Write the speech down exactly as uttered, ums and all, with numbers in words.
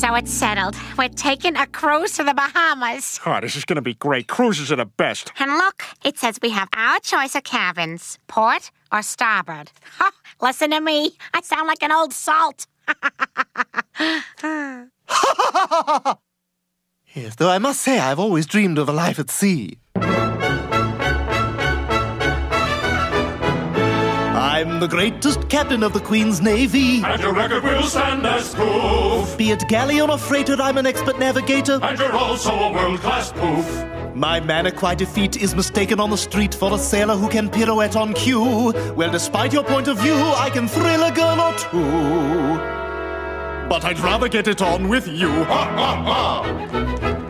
So it's settled. We're taking a cruise to the Bahamas. Oh, this is going to be great. Cruises are the best. And look, it says we have our choice of cabins, port or starboard. Ha, listen to me. I sound like an old salt. Yes, though I must say I've always dreamed of a life at sea. I'm the greatest captain of the Queen's Navy. And your record will stand as proof. Be it galleon or freighter, I'm an expert navigator. And you're also a world-class poof. My manner quite defeat is mistaken on the street for a sailor who can pirouette on cue. Well, despite your point of view, I can thrill a girl or two. But I'd rather get it on with you. Ha, ha, ha.